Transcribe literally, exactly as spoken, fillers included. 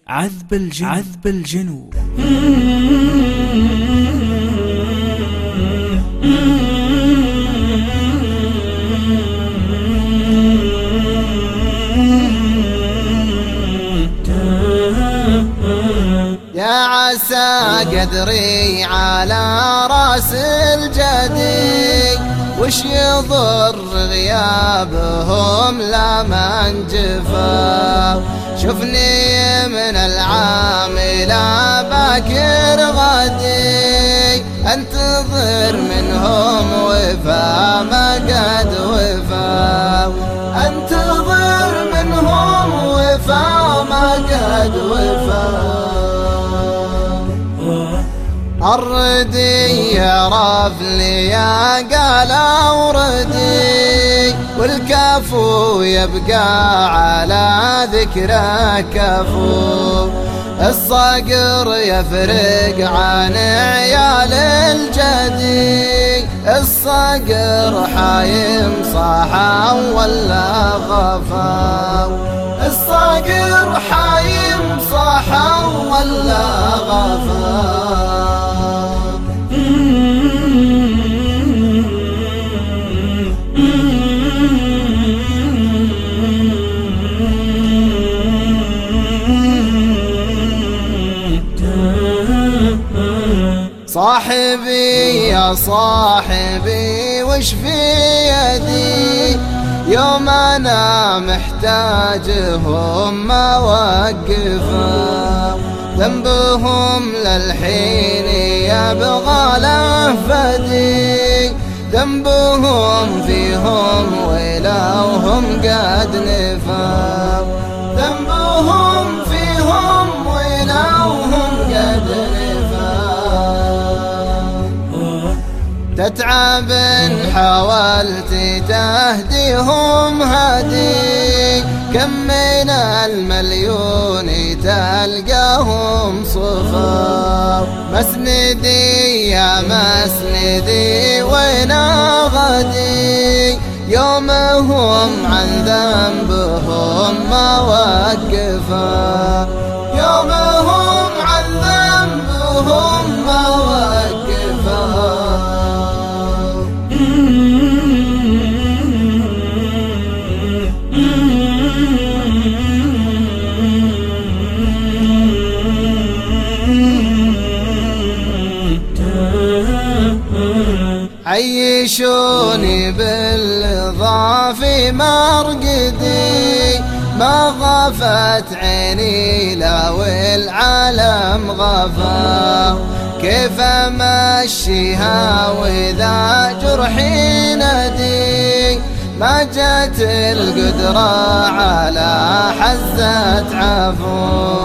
عذب الجنوب عذب الجنوب يا عسى قدري على راس الجدي، وش يضر غيابهم لا من جفا. شوفني من العام لا باكر غدي، انتظر منهم وفا ما قد وفا. انتظر منهم وفا ما قد وفا. الردي يعرف لي يا قال اوردي، والكفو يبقى على ذكره كفو. الصقر يفرق عن عيال الجدي، الصقر حايم صاحا ولا غفا. الصقر حايم صاحا ولا غفا. صاحبي يا صاحبي وش في يدي، يوم انا محتاجهم ما وقفوا. ذنبهم للحين يبغى له فدي، ذنبهم فيهم ولوهم قد نفوا. ذنبهم فيهم ولوهم قد نفوا. تتعب حاولت تهديهم هدي، كم من المليون تلقاهم صفا. مسندي يا مسندي وين غدي، يومهم عن ذنبهم ما وقفا. يومهم عن ذنبهم ما وقفا. عيشوني بالضعف مرقدي، ما غفت عيني لو العالم غفا. كيف امشيها واذا جرحي ندي، ما جت القدرة على حزة عفو.